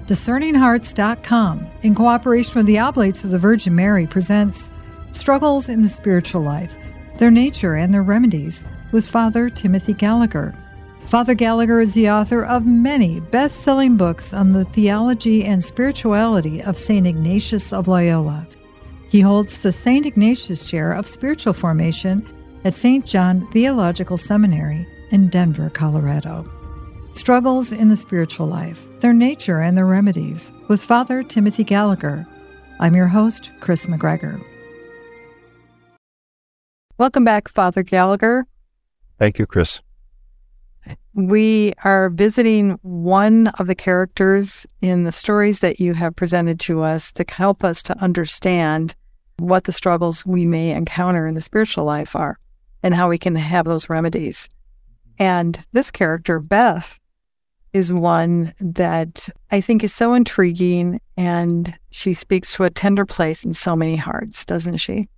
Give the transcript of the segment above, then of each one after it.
DiscerningHearts.com, in cooperation with the Oblates of the Virgin Mary, presents Struggles in the Spiritual Life, Their Nature and Their Remedies, with Father Timothy Gallagher. Father Gallagher is the author of many best-selling books on the theology and spirituality of St. Ignatius of Loyola. He holds the St. Ignatius Chair of Spiritual Formation at St. John Theological Seminary in Denver, Colorado. Struggles in the Spiritual Life, Their Nature and Their Remedies, with Father Timothy Gallagher. I'm your host, Chris McGregor. Welcome back, Father Gallagher. Thank you, Chris. We are visiting one of the characters in the stories that you have presented to us to help us to understand what the struggles we may encounter in the spiritual life are and how we can have those remedies. And this character, Beth, is one that I think is so intriguing, and she speaks to a tender place in so many hearts, doesn't she?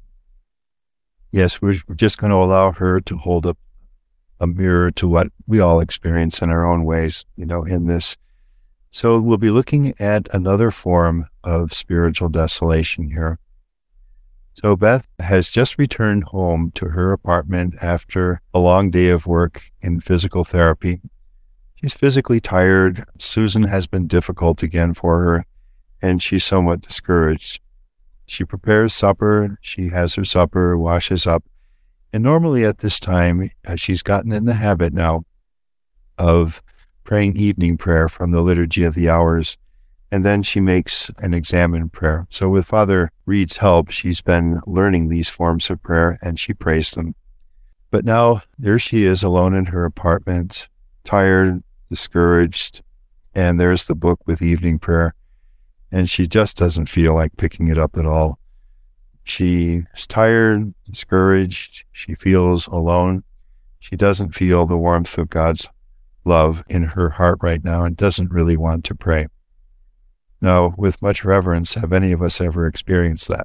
Yes, we're just going to allow her to hold up a mirror to what we all experience in our own ways, in this. So we'll be looking at another form of spiritual desolation here. So Beth has just returned home to her apartment after a long day of work in physical therapy. She's physically tired. Susan has been difficult again for her, and she's somewhat discouraged. She prepares supper, she has her supper, washes up, and normally at this time, she's gotten in the habit now of praying evening prayer from the Liturgy of the Hours, and then she makes an examen prayer. So with Father Reed's help, she's been learning these forms of prayer, and she prays them. But now, there she is alone in her apartment, tired, discouraged, and there's the book with evening prayer, and she just doesn't feel like picking it up at all. She's tired, discouraged, she feels alone. She doesn't feel the warmth of God's love in her heart right now and doesn't really want to pray. Now, with much reverence, have any of us ever experienced that?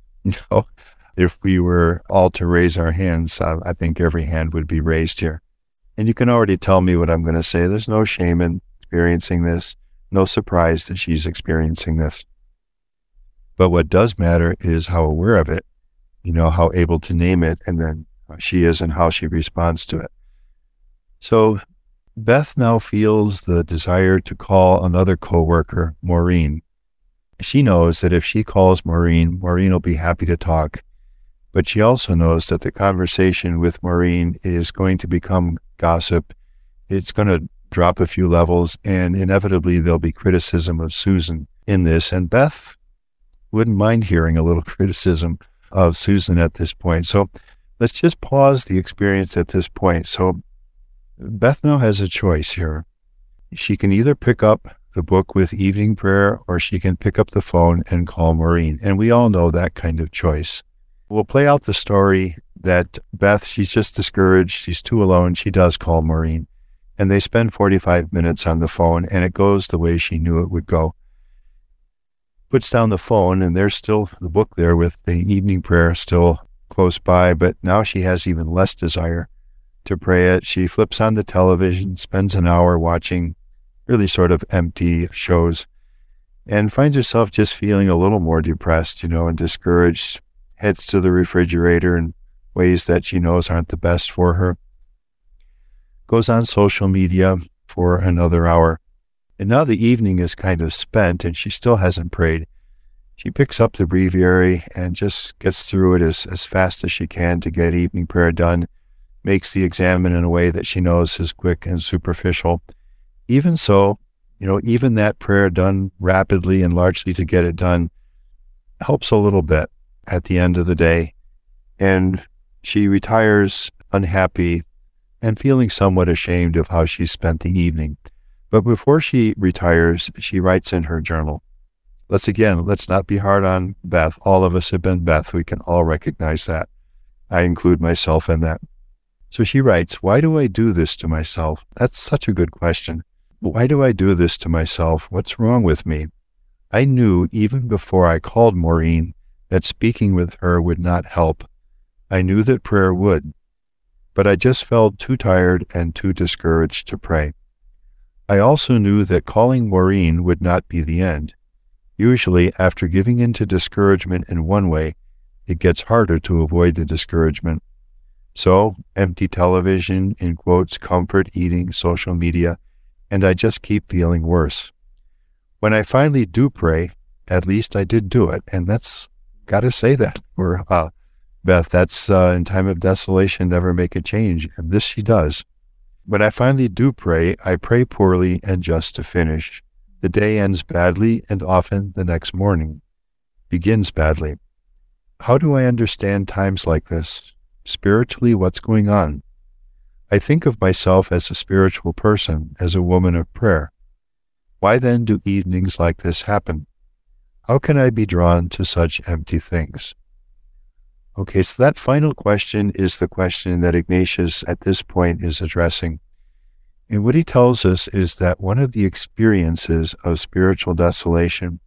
If we were all to raise our hands, I think every hand would be raised here. And you can already tell me what I'm going to say. There's no shame in experiencing this, no surprise that she's experiencing this. But what does matter is how aware of it, how able to name it, and then she is and how she responds to it. So Beth now feels the desire to call another coworker, Maureen. She knows that if she calls Maureen will be happy to talk. But she also knows that the conversation with Maureen is going to become gossip. It's going to drop a few levels, and inevitably there'll be criticism of Susan in this. And Beth wouldn't mind hearing a little criticism of Susan at this point. So let's just pause the experience at this point. So Beth now has a choice here. She can either pick up the book with evening prayer, or she can pick up the phone and call Maureen. And we all know that kind of choice. We'll play out the story that Beth, she's just discouraged, she's too alone, she does call Maureen. And they spend 45 minutes on the phone, and it goes the way she knew it would go. Puts down the phone, and there's still the book there with the evening prayer still close by, but now she has even less desire to pray it. She flips on the television, spends an hour watching really sort of empty shows, and finds herself just feeling a little more depressed, and discouraged, heads to the refrigerator in ways that she knows aren't the best for her. Goes on social media for another hour. And now the evening is kind of spent, and she still hasn't prayed. She picks up the breviary and just gets through it as fast as she can to get evening prayer done, makes the examen in a way that she knows is quick and superficial. Even so, even that prayer done rapidly and largely to get it done helps a little bit at the end of the day. And she retires unhappy and feeling somewhat ashamed of how she spent the evening. But before she retires, she writes in her journal. Let's not be hard on Beth. All of us have been Beth. We can all recognize that. I include myself in that. So she writes, "Why do I do this to myself?" That's such a good question. Why do I do this to myself? What's wrong with me? I knew even before I called Maureen that speaking with her would not help. I knew that prayer would, but I just felt too tired and too discouraged to pray. I also knew that calling Maureen would not be the end. Usually, after giving in to discouragement in one way, it gets harder to avoid the discouragement. So, empty television, in quotes, comfort eating, social media, and I just keep feeling worse. When I finally do pray, at least I did do it, and that's, gotta say that for Beth, that's in time of desolation, never make a change, and this she does. When I finally do pray, I pray poorly and just to finish. The day ends badly, and often the next morning begins badly. How do I understand times like this? Spiritually, what's going on? I think of myself as a spiritual person, as a woman of prayer. Why then do evenings like this happen? How can I be drawn to such empty things? Okay, so that final question is the question that Ignatius at this point is addressing. And what he tells us is that one of the experiences of spiritual desolation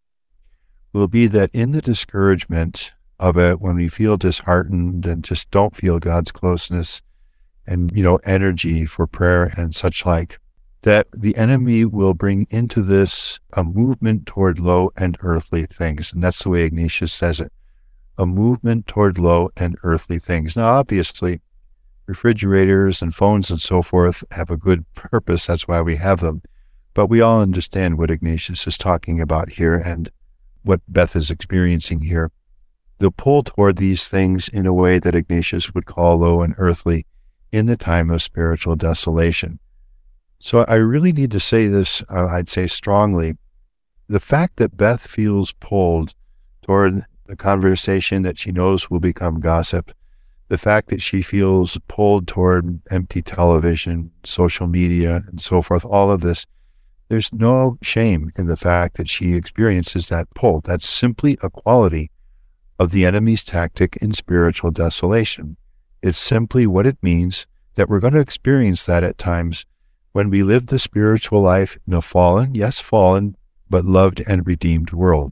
will be that in the discouragement of it, when we feel disheartened and just don't feel God's closeness and, energy for prayer and such like, that the enemy will bring into this a movement toward low and earthly things. And that's the way Ignatius says it, a movement toward low and earthly things. Now, obviously, refrigerators and phones and so forth have a good purpose. That's why we have them. But we all understand what Ignatius is talking about here and what Beth is experiencing here. The pull toward these things in a way that Ignatius would call low and earthly in the time of spiritual desolation. So I really need to say this, I'd say strongly. The fact that Beth feels pulled toward the conversation that she knows will become gossip, the fact that she feels pulled toward empty television, social media, and so forth, all of this, there's no shame in the fact that she experiences that pull. That's simply a quality of the enemy's tactic in spiritual desolation. It's simply what it means that we're going to experience that at times when we live the spiritual life in a fallen, yes, fallen, but loved and redeemed world.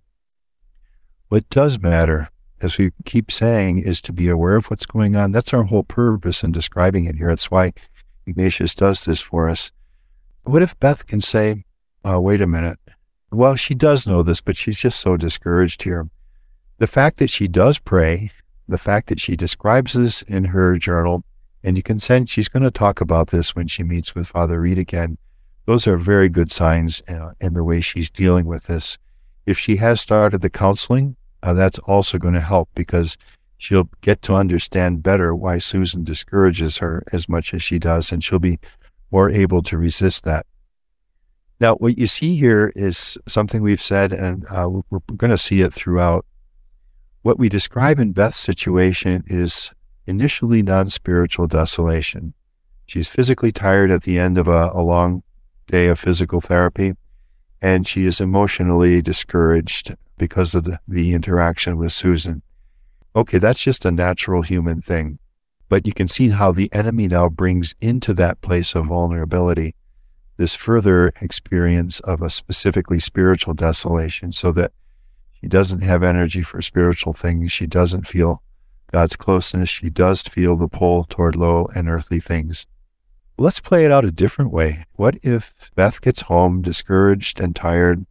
What does matter, as we keep saying, is to be aware of what's going on. That's our whole purpose in describing it here. That's why Ignatius does this for us. What if Beth can say, wait a minute, well, she does know this, but she's just so discouraged here. The fact that she does pray, the fact that she describes this in her journal, and you can sense she's going to talk about this when she meets with Father Reed again, those are very good signs in the way she's dealing with this. If she has started the counseling, that's also going to help because she'll get to understand better why Susan discourages her as much as she does, and she'll be more able to resist that. Now, what you see here is something we've said, and we're going to see it throughout. What we describe in Beth's situation is initially non-spiritual desolation. She's physically tired at the end of a long day of physical therapy, and she is emotionally discouraged because of the interaction with Susan. Okay, that's just a natural human thing. But you can see how the enemy now brings into that place of vulnerability this further experience of a specifically spiritual desolation, so that she doesn't have energy for spiritual things. She doesn't feel God's closeness. She does feel the pull toward low and earthly things. Let's play it out a different way. What if Beth gets home discouraged and tired,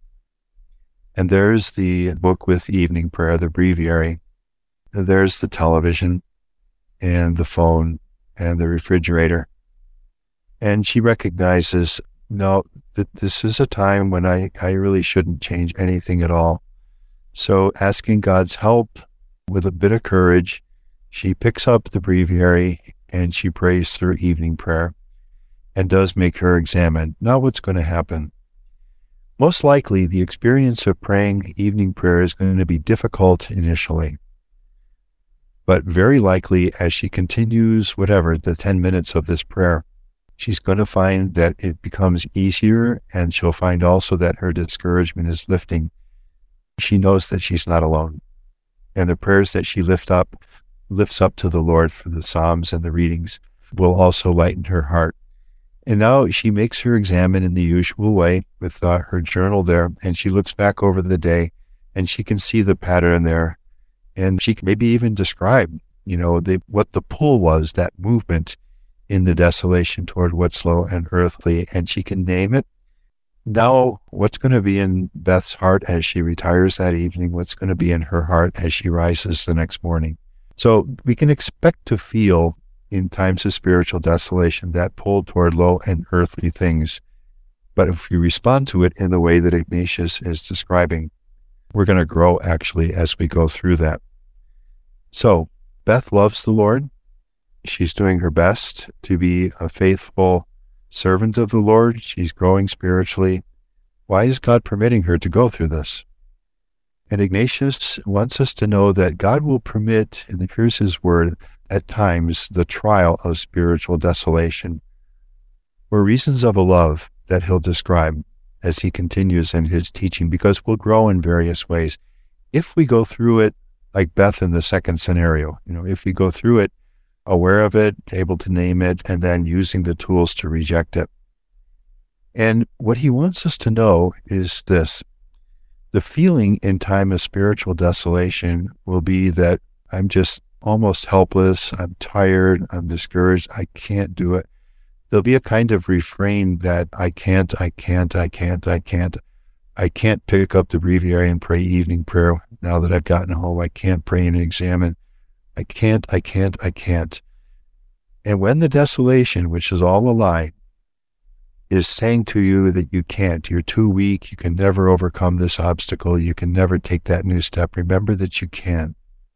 and there's the book with evening prayer, the breviary, and there's the television and the phone and the refrigerator, and she recognizes, no, that this is a time when I really shouldn't change anything at all. So asking God's help with a bit of courage, she picks up the breviary and she prays through evening prayer and does make her examine. Now what's going to happen? Most likely the experience of praying evening prayer is going to be difficult initially. But very likely as she continues the 10 minutes of this prayer, she's going to find that it becomes easier, and she'll find also that her discouragement is lifting. She knows that she's not alone. And the prayers that she lifts up to the Lord for the Psalms and the readings will also lighten her heart. And now she makes her examine in the usual way with her journal there, and she looks back over the day, and she can see the pattern there, and she can maybe even describe, what the pull was, that movement in the desolation toward what's low and earthly, and she can name it. Now, what's going to be in Beth's heart as she retires that evening? What's going to be in her heart as she rises the next morning? So we can expect to feel in times of spiritual desolation that pull toward low and earthly things. But if we respond to it in the way that Ignatius is describing, we're going to grow actually as we go through that. So Beth loves the Lord. She's doing her best to be a faithful servant of the Lord. She's growing spiritually. Why is God permitting her to go through this? And Ignatius wants us to know that God will permit, and here's his word, at times the trial of spiritual desolation, for reasons of a love that he'll describe as he continues in his teaching, because we'll grow in various ways. If we go through it like Beth in the second scenario, if we go through it aware of it, able to name it, and then using the tools to reject it. And what he wants us to know is this: the feeling in time of spiritual desolation will be that I'm just almost helpless, I'm tired, I'm discouraged, I can't do it. There'll be a kind of refrain that I can't pick up the breviary and pray evening prayer now that I've gotten home. I can't pray and examine. I can't. And when the desolation, which is all a lie, is saying to you that you can't, you're too weak, you can never overcome this obstacle, you can never take that new step, remember that you can.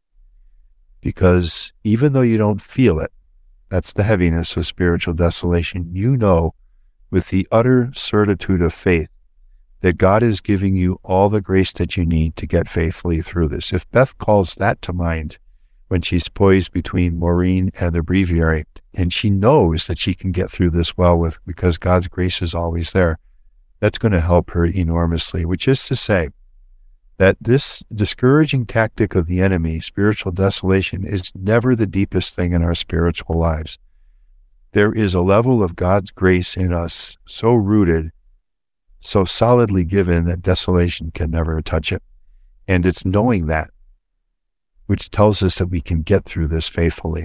Because even though you don't feel it, that's the heaviness of spiritual desolation, you know with the utter certitude of faith that God is giving you all the grace that you need to get faithfully through this. If Beth calls that to mind when she's poised between Maureen and the breviary, and she knows that she can get through this well because God's grace is always there, that's going to help her enormously, which is to say that this discouraging tactic of the enemy, spiritual desolation, is never the deepest thing in our spiritual lives. There is a level of God's grace in us so rooted, so solidly given, that desolation can never touch it. And it's knowing that which tells us that we can get through this faithfully.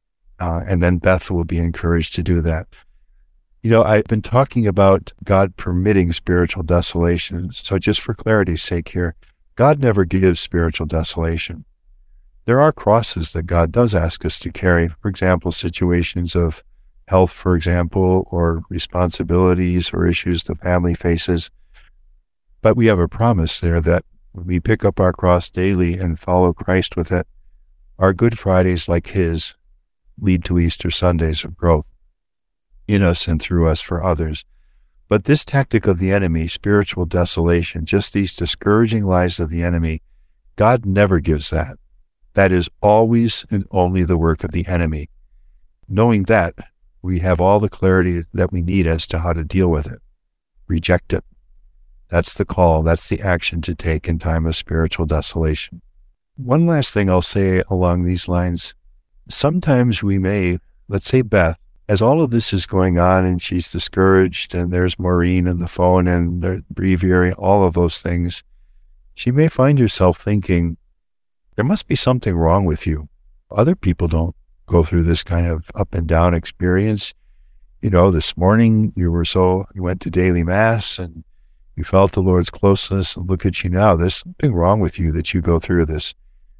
And then Beth will be encouraged to do that. I've been talking about God permitting spiritual desolation. So just for clarity's sake here, God never gives spiritual desolation. There are crosses that God does ask us to carry. For example, situations of health, for example, or responsibilities or issues the family faces. But we have a promise there that when we pick up our cross daily and follow Christ with it, our Good Fridays like his lead to Easter Sundays of growth in us and through us for others. But this tactic of the enemy, spiritual desolation, just these discouraging lies of the enemy, God never gives that. That is always and only the work of the enemy. Knowing that, we have all the clarity that we need as to how to deal with it. Reject it. That's the call. That's the action to take in time of spiritual desolation. One last thing I'll say along these lines. Sometimes we may, let's say Beth, as all of this is going on and she's discouraged and there's Maureen and the phone and the breviary, all of those things, she may find herself thinking, there must be something wrong with you. Other people don't go through this kind of up and down experience. This morning you went to daily mass and you felt the Lord's closeness, and look at you now. There's something wrong with you that you go through this.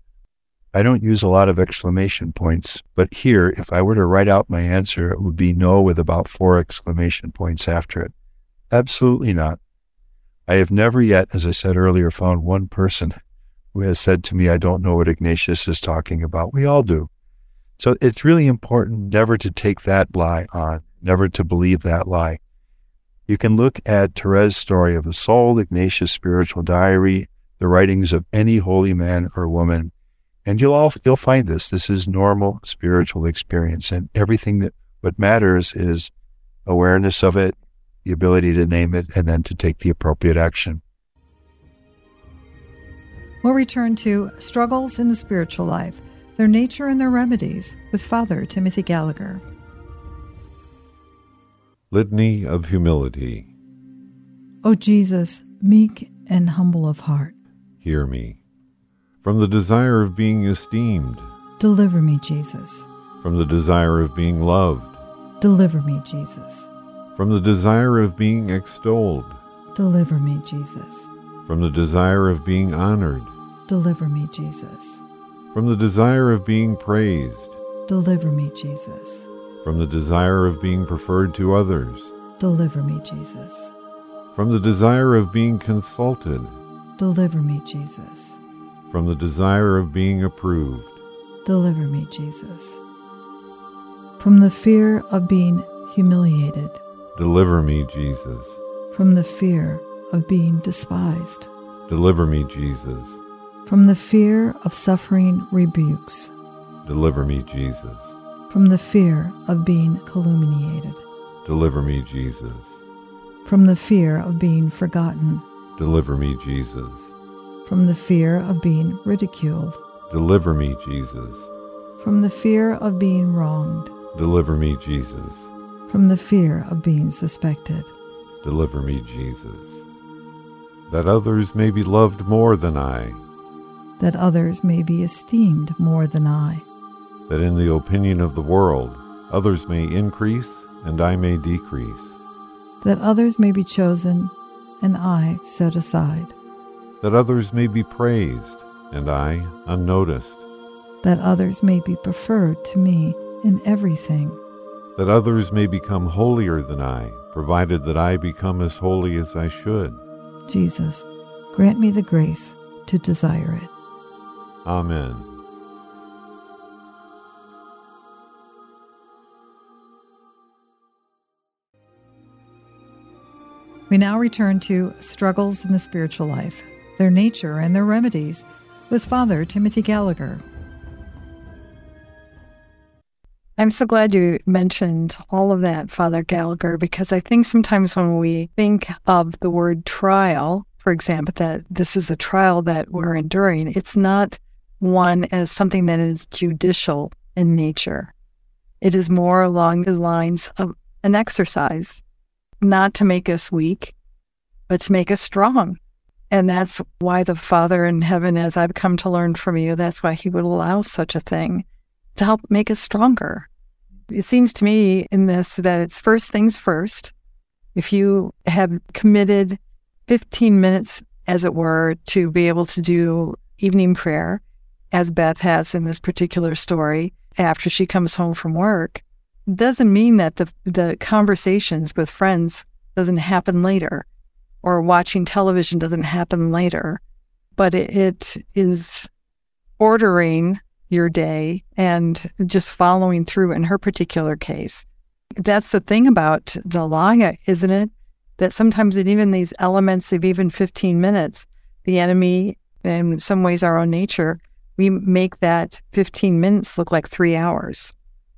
I don't use a lot of exclamation points, but here, if I were to write out my answer, it would be no with about 4 exclamation points after it. Absolutely not. I have never yet, as I said earlier, found one person who has said to me, I don't know what Ignatius is talking about. We all do. So it's really important never to take that lie on, never to believe that lie. You can look at Therese' Story of the Soul, Ignatius' Spiritual Diary, the writings of any holy man or woman, and you'll find this. This is normal spiritual experience, and what matters is awareness of it, the ability to name it, and then to take the appropriate action. We'll return to Struggles in the Spiritual Life, Their Nature and Their Remedies, with Father Timothy Gallagher. Litany of Humility. O Jesus, meek and humble of heart, hear me. From the desire of being esteemed, deliver me, Jesus. From the desire of being loved, Deliver me, Jesus. From the desire of being extolled. Deliver me, Jesus. From the desire of being honored. Deliver me, Jesus. From the desire of being praised. Deliver me, Jesus. From the desire of being preferred to others. Deliver me, Jesus. From the desire of being consulted. Deliver me, Jesus. From the desire of being approved. Deliver me, Jesus. From the fear of being humiliated. Deliver me, Jesus. From the fear of being despised. Deliver me, Jesus. From the fear of suffering rebukes. Deliver me, Jesus. From the fear of being calumniated. Deliver me, Jesus. From the fear of being forgotten. Deliver me, Jesus. From the fear of being ridiculed. Deliver me, Jesus. From the fear of being wronged. Deliver me, Jesus. From the fear of being suspected. Deliver me, Jesus. That others may be loved more than I. That others may be esteemed more than I. That in the opinion of the world, others may increase and I may decrease. That others may be chosen and I set aside. That others may be praised and I unnoticed. That others may be preferred to me in everything. That others may become holier than I, provided that I become as holy as I should. Jesus, grant me the grace to desire it. Amen. We now return to Struggles in the Spiritual Life, Their Nature and Their Remedies, with Father Timothy Gallagher. I'm so glad you mentioned all of that, Father Gallagher, because I think sometimes when we think of the word trial, for example, that this is a trial that we're enduring, it's not one as something that is judicial in nature. It is more along the lines of an exercise, not to make us weak, but to make us strong. And that's why the Father in heaven, as I've come to learn from you, that's why he would allow such a thing, to help make us stronger. It seems to me in this that it's first things first. If you have committed 15 minutes, as it were, to be able to do evening prayer, as Beth has in this particular story, after she comes home from work, doesn't mean that the conversations with friends doesn't happen later, or watching television doesn't happen later, but it is ordering your day and just following through in her particular case. That's the thing about the law, isn't it? That sometimes in even these elements of even 15 minutes, the enemy, and in some ways our own nature, we make that 15 minutes look like 3 hours.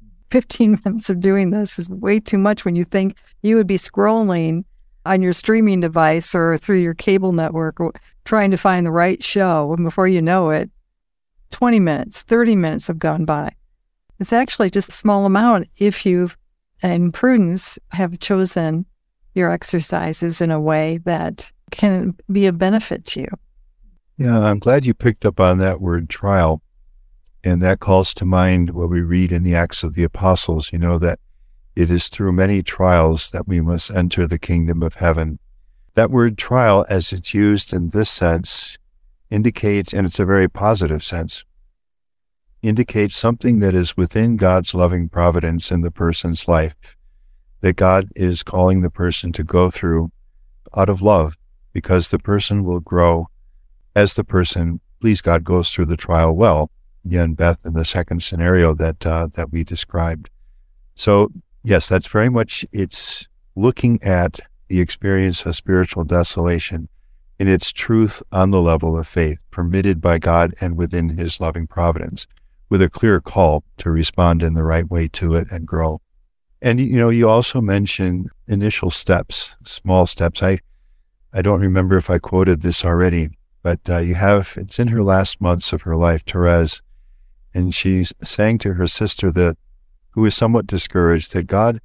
15 minutes of doing this is way too much when you think you would be scrolling on your streaming device or through your cable network trying to find the right show, and before you know it, 20 minutes, 30 minutes have gone by. It's actually just a small amount if you've, in prudence, have chosen your exercises in a way that can be a benefit to you. Yeah, I'm glad you picked up on that word trial. And that calls to mind what we read in the Acts of the Apostles, that it is through many trials that we must enter the kingdom of heaven. That word trial, as it's used in this sense, indicates, and it's a very positive sense, indicates something that is within God's loving providence in the person's life, that God is calling the person to go through out of love, because the person will grow as the person, please God, goes through the trial well. Again, Beth, in the second scenario that we described. So, yes, that's very much, it's looking at the experience of spiritual desolation in its truth on the level of faith, permitted by God and within his loving providence, with a clear call to respond in the right way to it and grow. And, you also mentioned initial steps, small steps. I don't remember if I quoted this already, but it's in her last months of her life, Therese, and she's saying to her sister who is somewhat discouraged, that God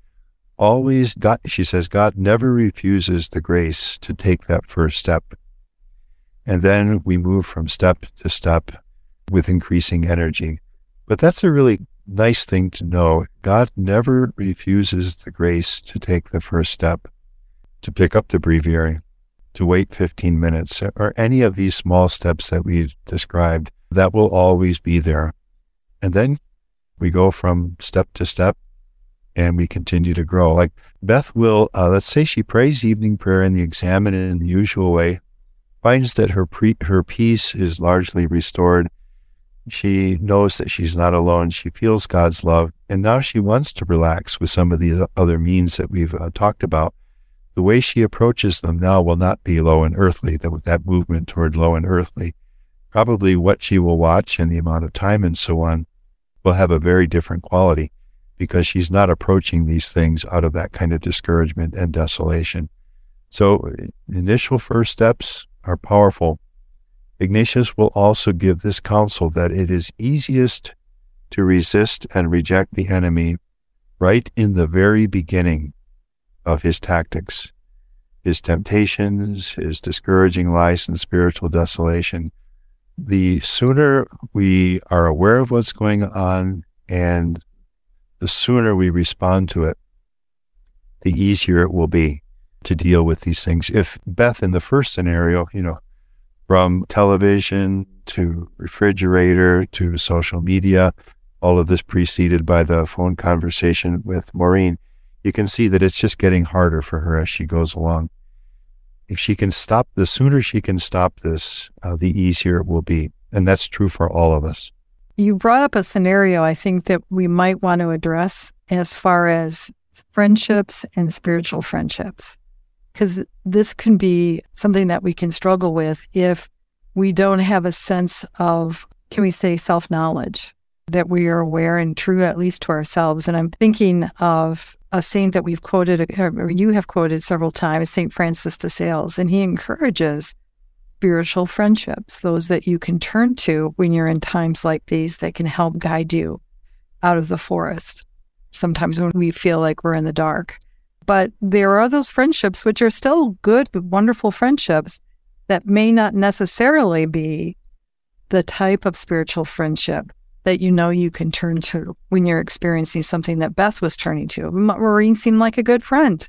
never refuses the grace to take that first step. And then we move from step to step with increasing energy. But that's a really nice thing to know. God never refuses the grace to take the first step, to pick up the breviary, to wait 15 minutes, or any of these small steps that we've described. That will always be there. And then we go from step to step, and we continue to grow. Like Beth will, let's say she prays evening prayer in the examen in the usual way, finds that her peace is largely restored. She knows that she's not alone. She feels God's love. And now she wants to relax with some of the other means that we've talked about. The way she approaches them now will not be low and earthly, that movement toward low and earthly. Probably what she will watch and the amount of time and so on will have a very different quality, because she's not approaching these things out of that kind of discouragement and desolation. So initial first steps are powerful. Ignatius will also give this counsel that it is easiest to resist and reject the enemy right in the very beginning of his tactics, his temptations, his discouraging lies and spiritual desolation. The sooner we are aware of what's going on and the sooner we respond to it, the easier it will be to deal with these things. If Beth, in the first scenario, from television to refrigerator to social media, all of this preceded by the phone conversation with Maureen, you can see that it's just getting harder for her as she goes along. If she can stop, the sooner she can stop this, the easier it will be. And that's true for all of us. You brought up a scenario I think that we might want to address as far as friendships and spiritual friendships, because this can be something that we can struggle with if we don't have a sense of, can we say, self-knowledge, that we are aware and true, at least to ourselves. And I'm thinking of a saint that we've quoted, or you have quoted several times, St. Francis de Sales, and he encourages spiritual friendships, those that you can turn to when you're in times like these that can help guide you out of the forest, sometimes when we feel like we're in the dark. But there are those friendships which are still good, wonderful friendships that may not necessarily be the type of spiritual friendship that you can turn to when you're experiencing something that Beth was turning to. Maureen seemed like a good friend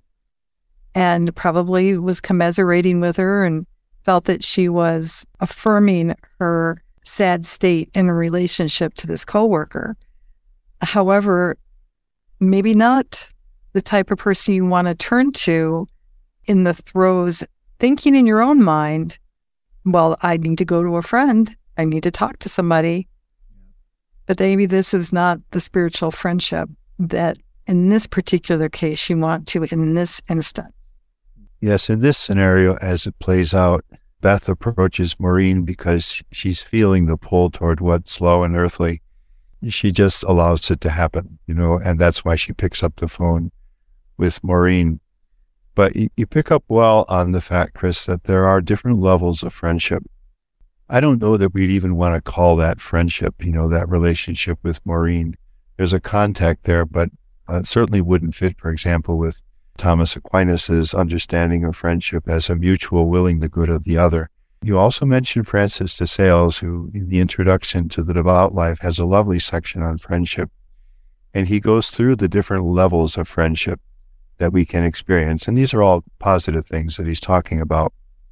and probably was commiserating with her and felt that she was affirming her sad state in a relationship to this coworker. However, maybe not the type of person you want to turn to in the throes, thinking in your own mind, well, I need to go to a friend. I need to talk to somebody. But maybe this is not the spiritual friendship that in this particular case you want to in this instant. Yes, in this scenario, as it plays out, Beth approaches Maureen because she's feeling the pull toward what's low and earthly. She just allows it to happen, and that's why she picks up the phone with Maureen. But you pick up well on the fact, Chris, that there are different levels of friendship. I don't know that we'd even want to call that friendship, that relationship with Maureen. There's a contact there, but it certainly wouldn't fit, for example, with Thomas Aquinas's understanding of friendship as a mutual willing the good of the other. You also mentioned Francis de Sales, who in the introduction to the Devout Life has a lovely section on friendship. And he goes through the different levels of friendship that we can experience. And these are all positive things that he's talking about.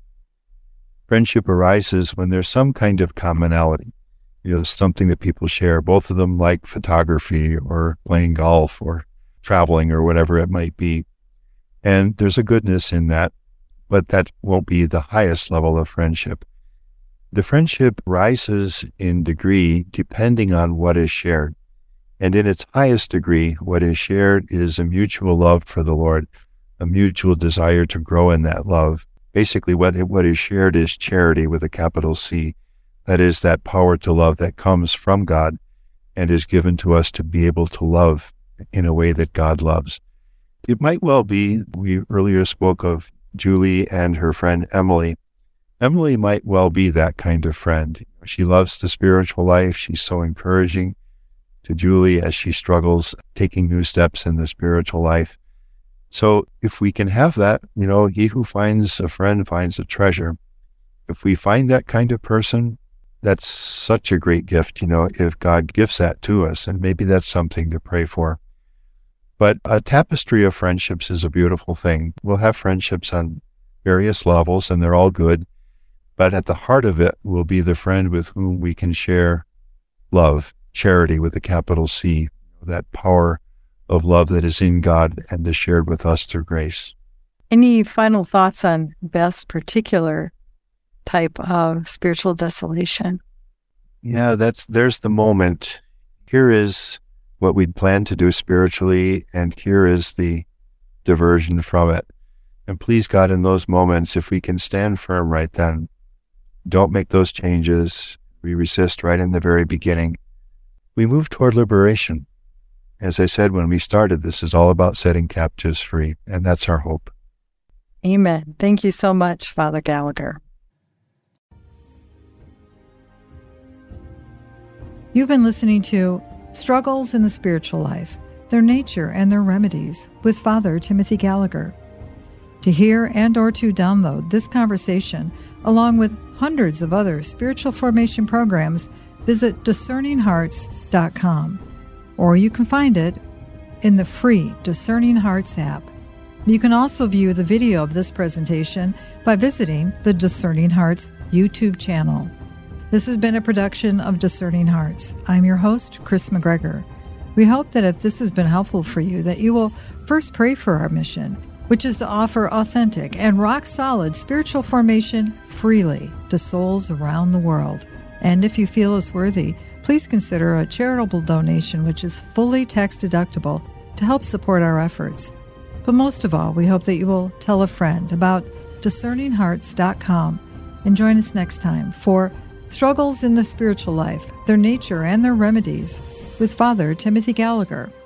Friendship arises when there's some kind of commonality, something that people share. Both of them like photography or playing golf or traveling or whatever it might be. And there's a goodness in that, but that won't be the highest level of friendship. The friendship rises in degree depending on what is shared. And in its highest degree, what is shared is a mutual love for the Lord, a mutual desire to grow in that love. Basically, what is shared is charity with a capital C. That is that power to love that comes from God and is given to us to be able to love in a way that God loves. It might well be, we earlier spoke of Julie and her friend Emily. Emily might well be that kind of friend. She loves the spiritual life. She's so encouraging to Julie as she struggles taking new steps in the spiritual life. So if we can have that, he who finds a friend finds a treasure. If we find that kind of person, that's such a great gift, if God gives that to us, and maybe that's something to pray for. But a tapestry of friendships is a beautiful thing. We'll have friendships on various levels, and they're all good. But at the heart of it will be the friend with whom we can share love, charity with a capital C, that power of love that is in God and is shared with us through grace. Any final thoughts on Beth's particular type of spiritual desolation? Yeah, there's the moment. Here is what we'd planned to do spiritually, and here is the diversion from it. And please, God, in those moments, if we can stand firm right then, don't make those changes. We resist right in the very beginning. We move toward liberation. As I said when we started, this is all about setting captives free, and that's our hope. Amen. Thank you so much, Father Gallagher. You've been listening to Struggles in the Spiritual Life, Their Nature and Their Remedies with Father Timothy Gallagher. To hear and or to download this conversation, along with hundreds of other spiritual formation programs, visit discerninghearts.com, or you can find it in the free Discerning Hearts app. You can also view the video of this presentation by visiting the Discerning Hearts YouTube channel. This has been a production of Discerning Hearts. I'm your host, Chris McGregor. We hope that if this has been helpful for you, that you will first pray for our mission, which is to offer authentic and rock-solid spiritual formation freely to souls around the world. And if you feel us worthy, please consider a charitable donation which is fully tax-deductible to help support our efforts. But most of all, we hope that you will tell a friend about discerninghearts.com and join us next time for Struggles in the Spiritual Life, Their Nature and Their Remedies with Father Timothy Gallagher.